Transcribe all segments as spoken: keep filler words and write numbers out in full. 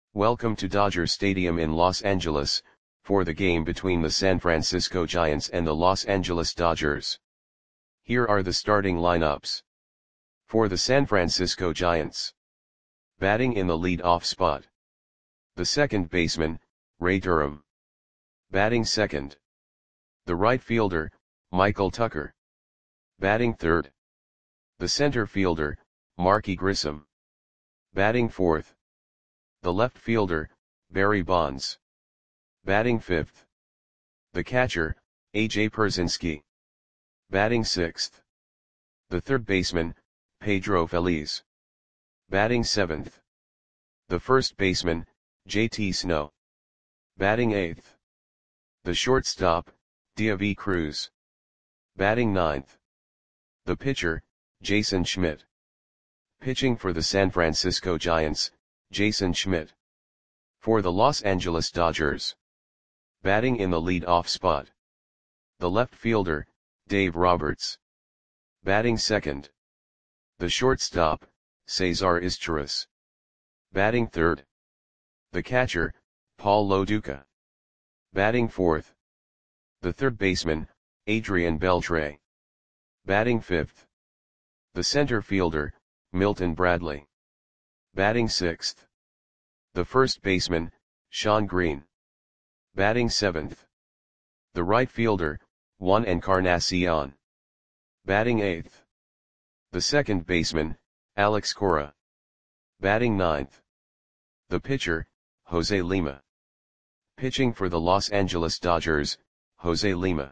Welcome to Dodger Stadium in Los Angeles, for the game between the San Francisco Giants and the Los Angeles Dodgers. Here are the starting lineups. For the San Francisco Giants. Batting in the lead-off spot. The second baseman, Ray Durham. Batting second. The right fielder, Michael Tucker. Batting third. The center fielder, Marky Grissom. Batting fourth. The left fielder, Barry Bonds. Batting fifth. The catcher, A J Pierzynski. Batting sixth. The third baseman, Pedro Feliz. Batting seventh. The first baseman, J T Snow. Batting eighth. The shortstop, Deivi Cruz. Batting ninth. The pitcher, Jason Schmidt. Pitching for the San Francisco Giants, Jason Schmidt. For the Los Angeles Dodgers. Batting in the lead-off spot. The left fielder, Dave Roberts. Batting second. The shortstop, Cesar Izturis. Batting third. The catcher, Paul Lo Duca. Batting fourth. The third baseman, Adrian Beltre. Batting fifth. The center fielder, Milton Bradley. Batting sixth. The first baseman, Shawn Green. Batting seventh. The right fielder, Juan Encarnacion. Batting eighth. The second baseman, Alex Cora. Batting ninth. The pitcher, Jose Lima. Pitching for the Los Angeles Dodgers, Jose Lima.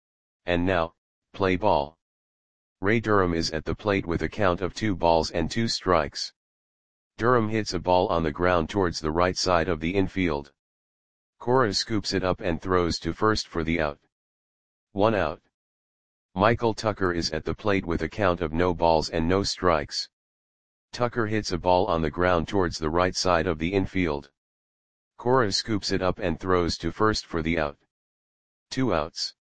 And now, play ball. Ray Durham is at the plate with a count of two balls and two strikes. Durham hits a ball on the ground towards the right side of the infield. Cora scoops it up and throws to first for the out. One out. Michael Tucker is at the plate with a count of no balls and no strikes. Tucker hits a ball on the ground towards the right side of the infield. Cora scoops it up and throws to first for the out. Two outs.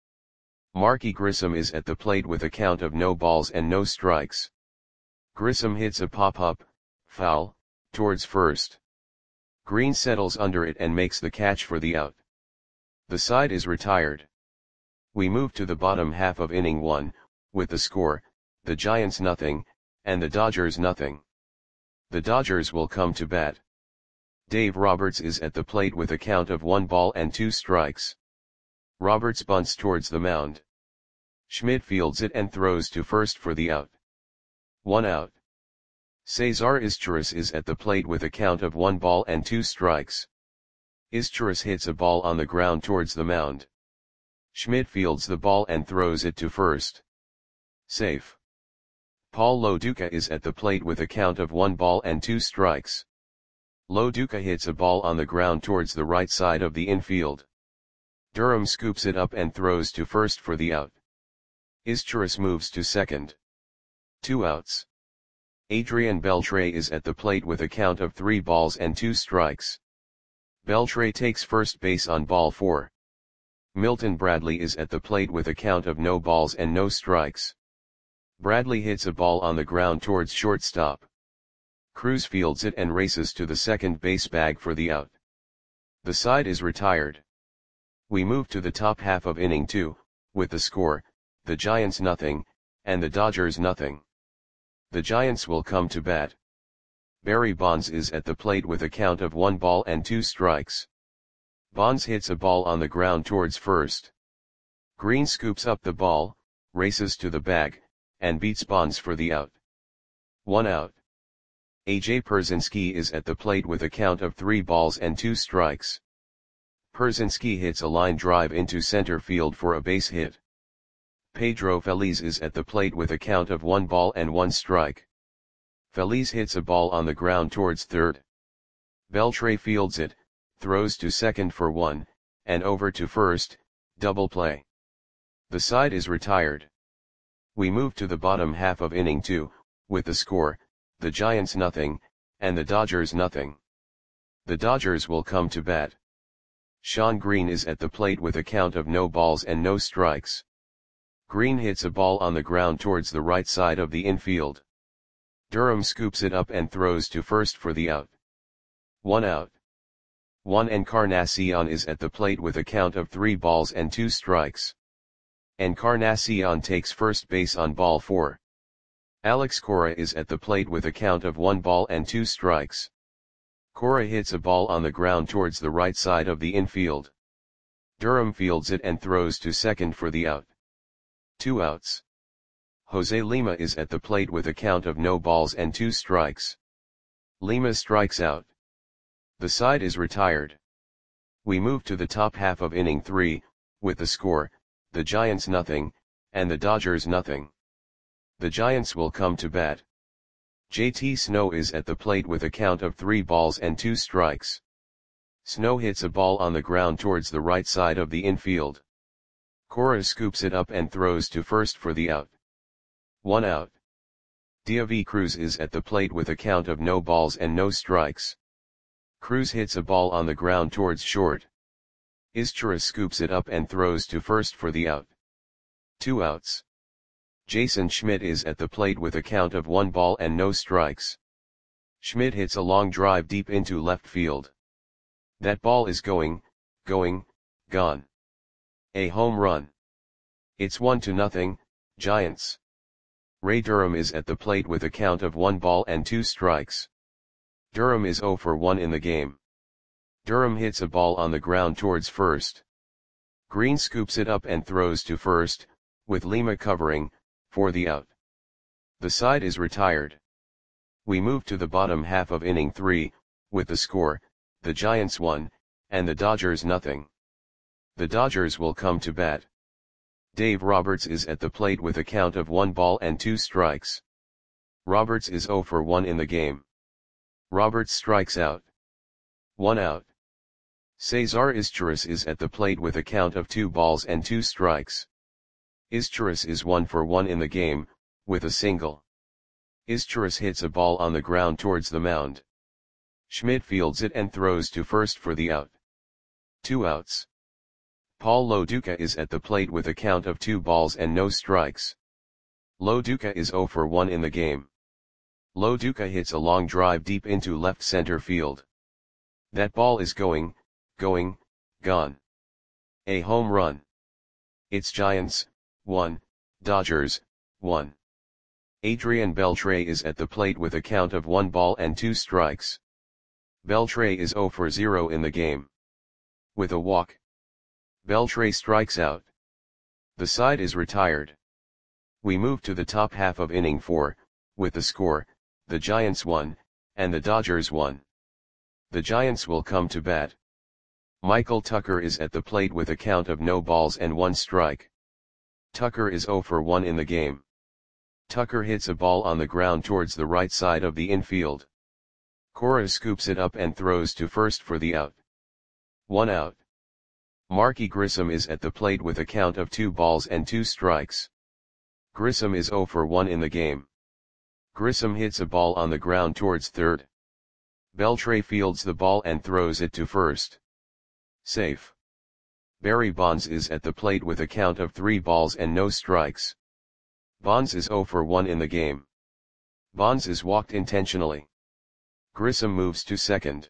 Marky Grissom is at the plate with a count of no balls and no strikes. Grissom hits a pop-up, foul, towards first. Green settles under it and makes the catch for the out. The side is retired. We move to the bottom half of inning one, with the score, the Giants nothing, and the Dodgers nothing. The Dodgers will come to bat. Dave Roberts is at the plate with a count of one ball and two strikes. Roberts bunts towards the mound. Schmidt fields it and throws to first for the out. One out. Cesar Izturis is at the plate with a count of one ball and two strikes. Izturis hits a ball on the ground towards the mound. Schmidt fields the ball and throws it to first. Safe. Paul Lo Duca is at the plate with a count of one ball and two strikes. Lo Duca hits a ball on the ground towards the right side of the infield. Durham scoops it up and throws to first for the out. Izturis moves to second. Two outs. Adrian Beltre is at the plate with a count of three balls and two strikes. Beltre takes first base on ball four. Milton Bradley is at the plate with a count of no balls and no strikes. Bradley hits a ball on the ground towards shortstop. Cruz fields it and races to the second base bag for the out. The side is retired. We move to the top half of inning two, with the score, the Giants nothing, and the Dodgers nothing. The Giants will come to bat. Barry Bonds is at the plate with a count of one ball and two strikes. Bonds hits a ball on the ground towards first. Green scoops up the ball, races to the bag, and beats Bonds for the out. One out. A J Pierzynski is at the plate with a count of three balls and two strikes. Pierzynski hits a line drive into center field for a base hit. Pedro Feliz is at the plate with a count of one ball and one strike. Feliz hits a ball on the ground towards third. Beltre fields it, throws to second for one, and over to first, double play. The side is retired. We move to the bottom half of inning two, with the score, the Giants nothing, and the Dodgers nothing. The Dodgers will come to bat. Shawn Green is at the plate with a count of no balls and no strikes. Green hits a ball on the ground towards the right side of the infield. Durham scoops it up and throws to first for the out. One out. Juan Encarnacion is at the plate with a count of three balls and two strikes. Encarnacion takes first base on ball four. Alex Cora is at the plate with a count of one ball and two strikes. Cora hits a ball on the ground towards the right side of the infield. Durham fields it and throws to second for the out. Two outs. Jose Lima is at the plate with a count of no balls and two strikes. Lima strikes out. The side is retired. We move to the top half of inning three, with the score, the Giants nothing, and the Dodgers nothing. The Giants will come to bat. J T Snow is at the plate with a count of three balls and two strikes. Snow hits a ball on the ground towards the right side of the infield. Cora scoops it up and throws to first for the out. One out. David Cruz is at the plate with a count of no balls and no strikes. Cruz hits a ball on the ground towards short. Izturis scoops it up and throws to first for the out. Two outs. Jason Schmidt is at the plate with a count of one ball and no strikes. Schmidt hits a long drive deep into left field. That ball is going, going, gone. A home run. It's one to nothing, Giants. Ray Durham is at the plate with a count of one ball and two strikes. Durham is zero for one in the game. Durham hits a ball on the ground towards first. Green scoops it up and throws to first, with Lima covering, for the out. The side is retired. We move to the bottom half of inning three, with the score, the Giants one, and the Dodgers nothing. The Dodgers will come to bat. Dave Roberts is at the plate with a count of one ball and two strikes. Roberts is zero for one in the game. Roberts strikes out. One out. Cesar Izturis is at the plate with a count of two balls and two strikes. Izturis is one for one in the game, with a single. Izturis hits a ball on the ground towards the mound. Schmidt fields it and throws to first for the out. Two outs. Paul Lo Duca is at the plate with a count of two balls and no strikes. Lo Duca is zero for one in the game. Lo Duca hits a long drive deep into left center field. That ball is going, going, gone. A home run. It's Giants, one, Dodgers, one. Adrian Beltre is at the plate with a count of one ball and two strikes. Beltre is zero for zero in the game. With a walk. Beltre strikes out. The side is retired. We move to the top half of inning four, with the score, the Giants one, and the Dodgers one. The Giants will come to bat. Michael Tucker is at the plate with a count of no balls and one strike. Tucker is zero for one in the game. Tucker hits a ball on the ground towards the right side of the infield. Cora scoops it up and throws to first for the out. One out. Marky Grissom is at the plate with a count of two balls and two strikes. Grissom is zero for one in the game. Grissom hits a ball on the ground towards third. Beltre fields the ball and throws it to first. Safe. Barry Bonds is at the plate with a count of three balls and no strikes. Bonds is zero for one in the game. Bonds is walked intentionally. Grissom moves to second.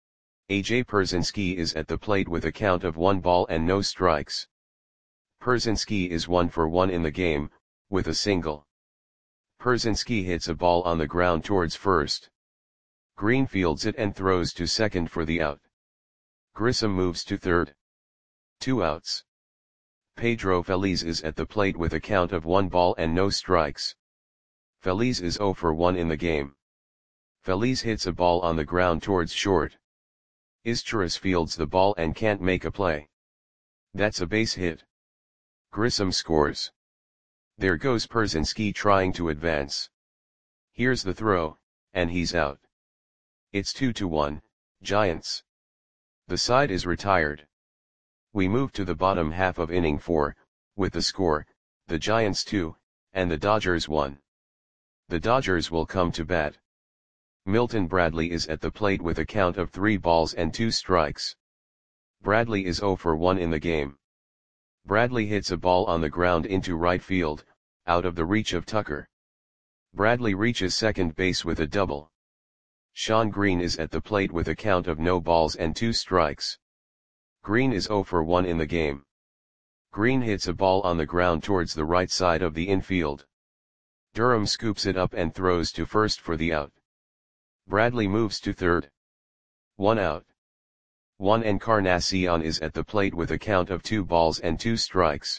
A J Pierzynski is at the plate with a count of one ball and no strikes. Pierzynski is one for one in the game, with a single. Pierzynski hits a ball on the ground towards first. Green fields it and throws to second for the out. Grissom moves to third. Two outs. Pedro Feliz is at the plate with a count of one ball and no strikes. Feliz is zero for one in the game. Feliz hits a ball on the ground towards short. Izturis fields the ball and can't make a play. That's a base hit. Grissom scores. There goes Pierzynski trying to advance. Here's the throw, and he's out. It's two to one, Giants. The side is retired. We move to the bottom half of inning four, with the score, the Giants two, and the Dodgers one. The Dodgers will come to bat. Milton Bradley is at the plate with a count of three balls and two strikes. Bradley is zero for one in the game. Bradley hits a ball on the ground into right field, out of the reach of Tucker. Bradley reaches second base with a double. Shawn Green is at the plate with a count of no balls and two strikes. Green is zero for one in the game. Green hits a ball on the ground towards the right side of the infield. Durham scoops it up and throws to first for the out. Bradley moves to third. One out. Juan Encarnacion is at the plate with a count of two balls and two strikes.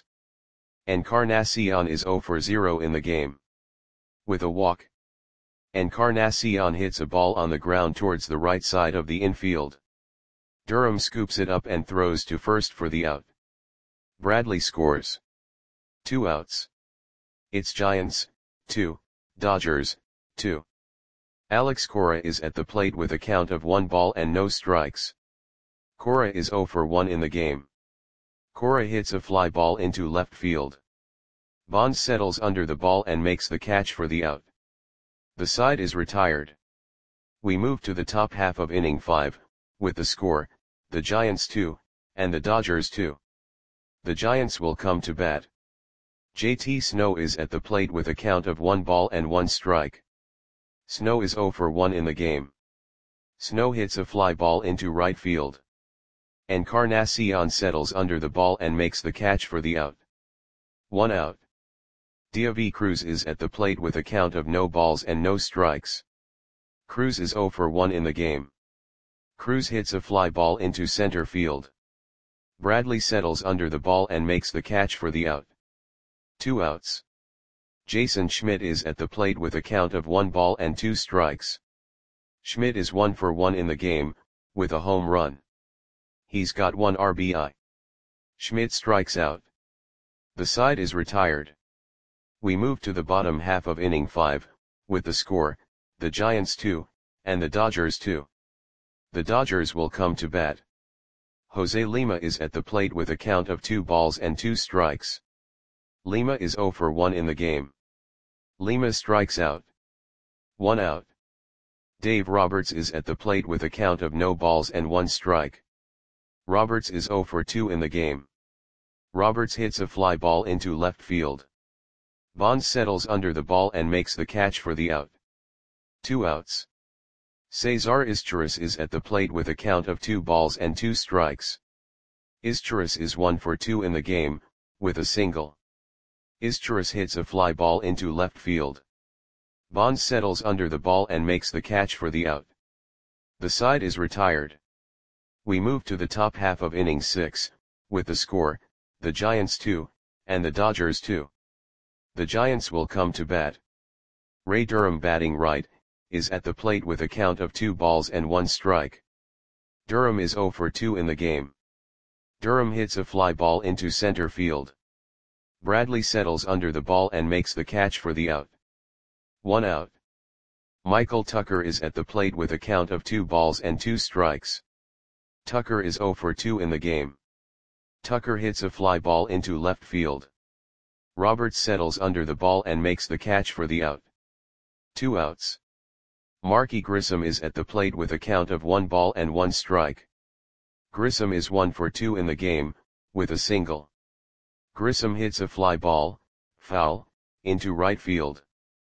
Encarnacion is zero for zero in the game. With a walk, Encarnacion hits a ball on the ground towards the right side of the infield. Durham scoops it up and throws to first for the out. Bradley scores. Two outs. It's Giants, two, Dodgers, two. Alex Cora is at the plate with a count of one ball and no strikes. Cora is zero for one in the game. Cora hits a fly ball into left field. Bonds settles under the ball and makes the catch for the out. The side is retired. We move to the top half of inning five, with the score, the Giants two, and the Dodgers two. The Giants will come to bat. J T Snow is at the plate with a count of one ball and one strike. Snow is zero for one in the game. Snow hits a fly ball into right field. Encarnacion settles under the ball and makes the catch for the out. One out. Deivi Cruz is at the plate with a count of no balls and no strikes. Cruz is zero for one in the game. Cruz hits a fly ball into center field. Bradley settles under the ball and makes the catch for the out. Two outs. Jason Schmidt is at the plate with a count of one ball and two strikes. Schmidt is one for one in the game, with a home run. He's got one R B I. Schmidt strikes out. The side is retired. We move to the bottom half of inning five, with the score, the Giants two, and the Dodgers two. The Dodgers will come to bat. Jose Lima is at the plate with a count of two balls and two strikes. Lima is zero for one in the game. Lima strikes out. One out. Dave Roberts is at the plate with a count of no balls and one strike. Roberts is zero for two in the game. Roberts hits a fly ball into left field. Bonds settles under the ball and makes the catch for the out. Two outs. Cesar Izturis is at the plate with a count of two balls and two strikes. Izturis is one for two in the game, with a single. Izturis hits a fly ball into left field. Bonds settles under the ball and makes the catch for the out. The side is retired. We move to the top half of inning six, with the score, the Giants two, and the Dodgers two. The Giants will come to bat. Ray Durham, batting right, is at the plate with a count of two balls and one strike. Durham is zero for two in the game. Durham hits a fly ball into center field. Bradley settles under the ball and makes the catch for the out. One out. Michael Tucker is at the plate with a count of two balls and two strikes. Tucker is zero for two in the game. Tucker hits a fly ball into left field. Roberts settles under the ball and makes the catch for the out. Two outs. Marky Grissom is at the plate with a count of one ball and one strike. Grissom is one for two in the game, with a single. Grissom hits a fly ball, foul, into right field.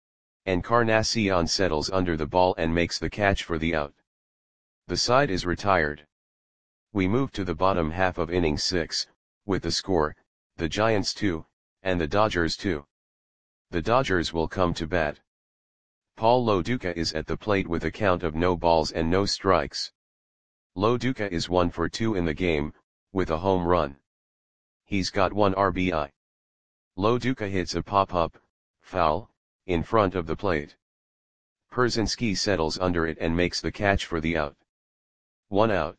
Encarnacion settles under the ball and makes the catch for the out. The side is retired. We move to the bottom half of inning six, with the score, the Giants two, and the Dodgers two. The Dodgers will come to bat. Paul Lo Duca is at the plate with a count of no balls and no strikes. Lo Duca is one for two in the game, with a home run. He's got one R B I. Lo Duca hits a pop-up, foul, in front of the plate. Pierzynski settles under it and makes the catch for the out. One out.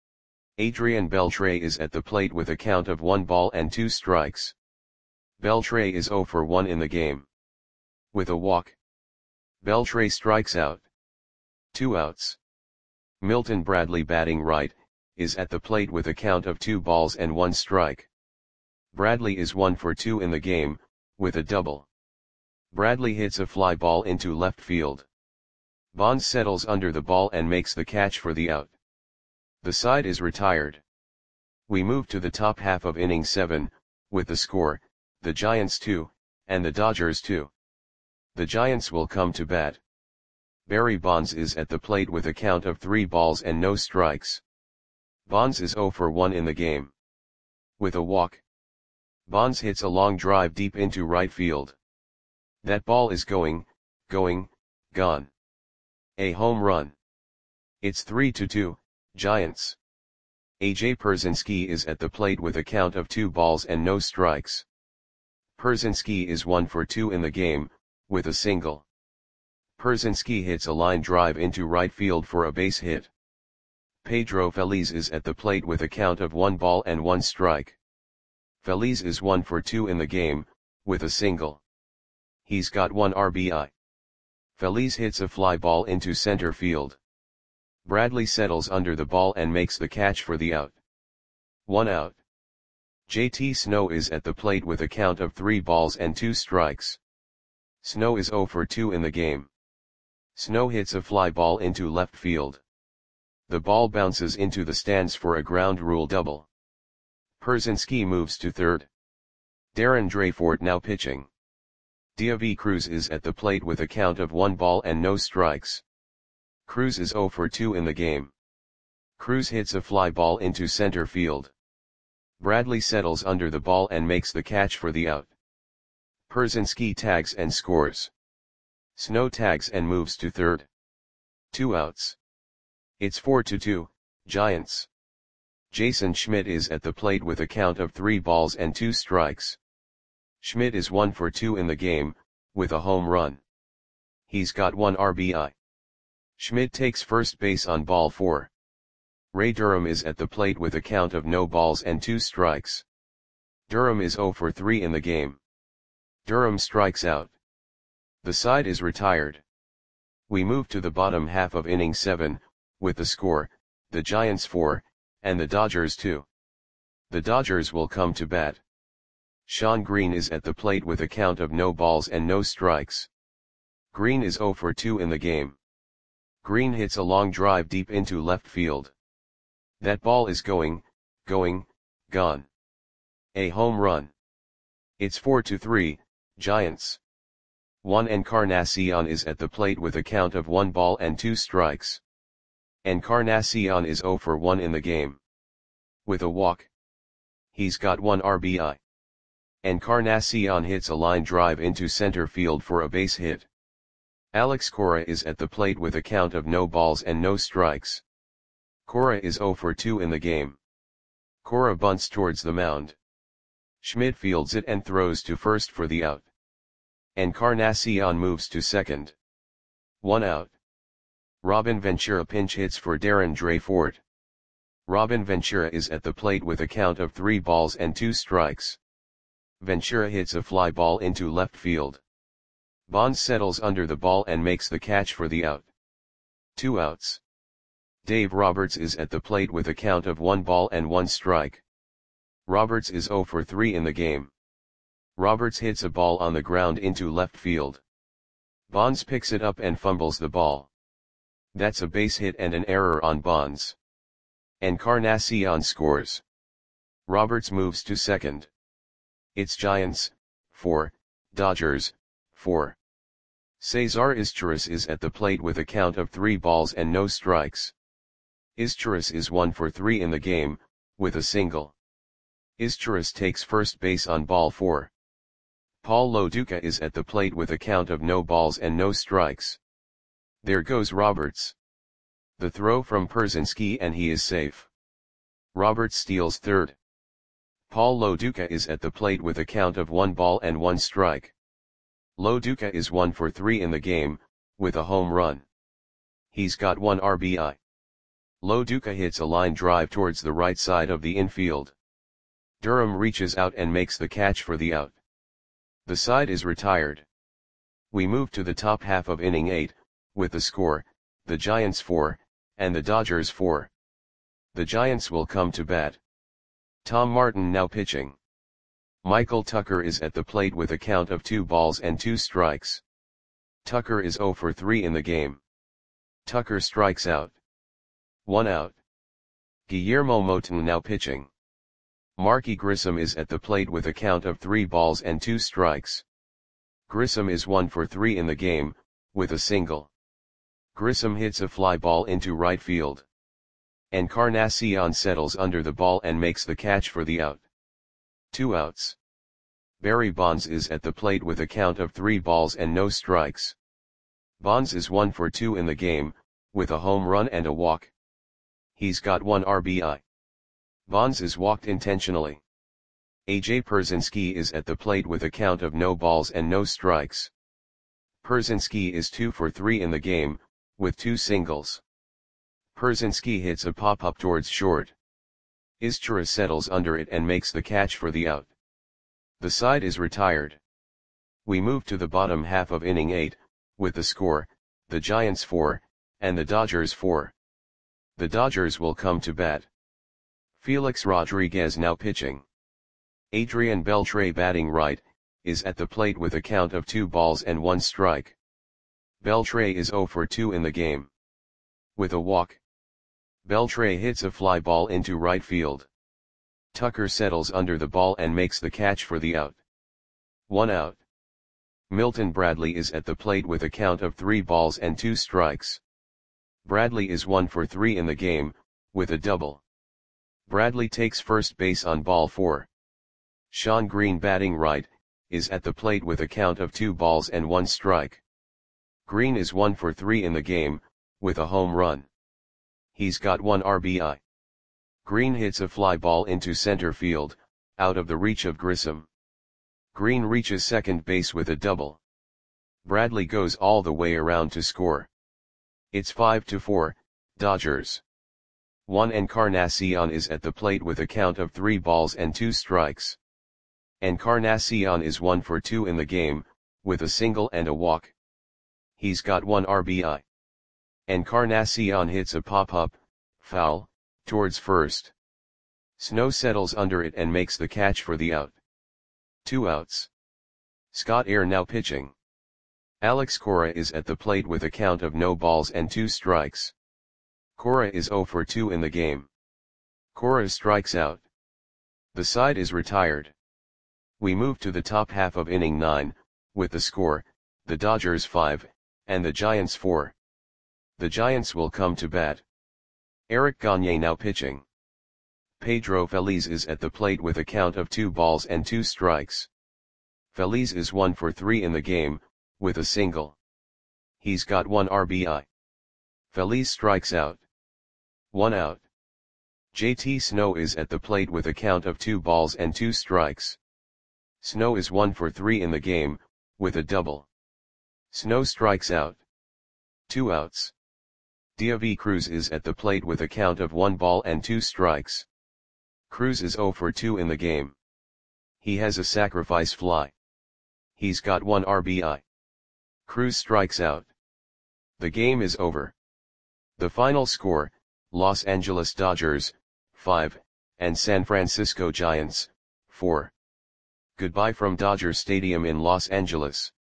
Adrian Beltre is at the plate with a count of one ball and two strikes. Beltre is zero for one in the game. With a walk, Beltre strikes out. Two outs. Milton Bradley, batting right, is at the plate with a count of two balls and one strike. Bradley is one for two in the game, with a double. Bradley hits a fly ball into left field. Bonds settles under the ball and makes the catch for the out. The side is retired. We move to the top half of inning seven, with the score, the Giants two, and the Dodgers two. The Giants will come to bat. Barry Bonds is at the plate with a count of three balls and no strikes. Bonds is zero for one in the game. With a walk, Bonds hits a long drive deep into right field. That ball is going, going, gone. A home run. It's three to two, Giants. A J Pierzynski is at the plate with a count of two balls and no strikes. Pierzynski is one for two in the game, with a single. Pierzynski hits a line drive into right field for a base hit. Pedro Feliz is at the plate with a count of one ball and one strike. Feliz is one for two in the game, with a single. He's got one R B I. Feliz hits a fly ball into center field. Bradley settles under the ball and makes the catch for the out. One out. J T Snow is at the plate with a count of three balls and two strikes. Snow is zero for two in the game. Snow hits a fly ball into left field. The ball bounces into the stands for a ground rule double. Pierzynski moves to third. Darren Dreyfort now pitching. Diavy Cruz is at the plate with a count of one ball and no strikes. Cruz is zero for two in the game. Cruz hits a fly ball into center field. Bradley settles under the ball and makes the catch for the out. Pierzynski tags and scores. Snow tags and moves to third. Two outs. It's four to two, Giants. Jason Schmidt is at the plate with a count of three balls and two strikes. Schmidt is one for two in the game, with a home run. He's got one R B I. Schmidt takes first base on ball four. Ray Durham is at the plate with a count of no balls and two strikes. Durham is zero for three in the game. Durham strikes out. The side is retired. We move to the bottom half of inning seven, with the score, the Giants four, and the Dodgers two. The Dodgers will come to bat. Sean Green is at the plate with a count of no balls and no strikes. Green is zero for two in the game. Green hits a long drive deep into left field. That ball is going, going, gone. A home run. It's four to three, Giants. Juan Encarnacion is at the plate with a count of one ball and two strikes. Encarnacion is zero for one in the game. With a walk, he's got one R B I. Encarnacion hits a line drive into center field for a base hit. Alex Cora is at the plate with a count of no balls and no strikes. Cora is zero for two in the game. Cora bunts towards the mound. Schmidt fields it and throws to first for the out. Encarnacion moves to second. One out. Robin Ventura pinch hits for Darren Dreyfort. Robin Ventura is at the plate with a count of three balls and two strikes. Ventura hits a fly ball into left field. Bonds settles under the ball and makes the catch for the out. Two outs. Dave Roberts is at the plate with a count of one ball and one strike. Roberts is zero for three in the game. Roberts hits a ball on the ground into left field. Bonds picks it up and fumbles the ball. That's a base hit and an error on Bonds. Encarnacion scores. Roberts moves to second. It's Giants, four, Dodgers, four. Cesar Izturis is at the plate with a count of three balls and no strikes. Izturis is one for three in the game, with a single. Izturis takes first base on ball four. Paul Lo Duca is at the plate with a count of no balls and no strikes. There goes Roberts. The throw from Pierzynski and he is safe. Roberts steals third. Paul Lo Duca is at the plate with a count of one ball and one strike. Lo Duca is one for three in the game, with a home run. He's got one R B I. Lo Duca hits a line drive towards the right side of the infield. Durham reaches out and makes the catch for the out. The side is retired. We move to the top half of inning eight, with the score, the Giants four, and the Dodgers four. The Giants will come to bat. Tom Martin now pitching. Michael Tucker is at the plate with a count of two balls and two strikes. Tucker is zero for three in the game. Tucker strikes out. One out. Guillermo Moton now pitching. Marky Grissom is at the plate with a count of three balls and two strikes. Grissom is one for three in the game, with a single. Grissom hits a fly ball into right field. Encarnacion settles under the ball and makes the catch for the out. Two outs. Barry Bonds is at the plate with a count of three balls and no strikes. Bonds is one for two in the game, with a home run and a walk. He's got one R B I. Bonds is walked intentionally. A J Pierzynski is at the plate with a count of no balls and no strikes. Pierzynski is two for three in the game, with two singles. Pierzynski hits a pop-up towards short. Izchira settles under it and makes the catch for the out. The side is retired. We move to the bottom half of inning eight, with the score, the Giants four, and the Dodgers four. The Dodgers will come to bat. Felix Rodriguez now pitching. Adrian Beltre batting right, is at the plate with a count of two balls and one strike. Beltre is zero for two in the game. With a walk. Beltre hits a fly ball into right field. Tucker settles under the ball and makes the catch for the out. One out. Milton Bradley is at the plate with a count of three balls and two strikes. Bradley is one for three in the game, with a double. Bradley takes first base on ball four. Sean Green batting right, is at the plate with a count of two balls and one strike. Green is one for three in the game, with a home run. He's got one R B I. Green hits a fly ball into center field, out of the reach of Grissom. Green reaches second base with a double. Bradley goes all the way around to score. It's five to four, Dodgers. Juan Encarnacion is at the plate with a count of three balls and two strikes. Encarnacion is one for two in the game, with a single and a walk. He's got one R B I. Encarnacion hits a pop-up, foul, towards first. Snow settles under it and makes the catch for the out. Two outs. Scott Air now pitching. Alex Cora is at the plate with a count of no balls and two strikes. Cora is zero for two in the game. Cora strikes out. The side is retired. We move to the top half of inning nine, with the score, the Dodgers five, and the Giants four. The Giants will come to bat. Eric Gagne now pitching. Pedro Feliz is at the plate with a count of two balls and two strikes. Feliz is one for three in the game, with a single. He's got one R B I. Feliz strikes out. One out. J T Snow is at the plate with a count of two balls and two strikes. Snow is one for three in the game, with a double. Snow strikes out. Two outs. Diavi Cruz is at the plate with a count of one ball and two strikes. Cruz is zero for two in the game. He has a sacrifice fly. He's got one R B I. Cruz strikes out. The game is over. The final score, Los Angeles Dodgers, five, and San Francisco Giants, four. Goodbye from Dodger Stadium in Los Angeles.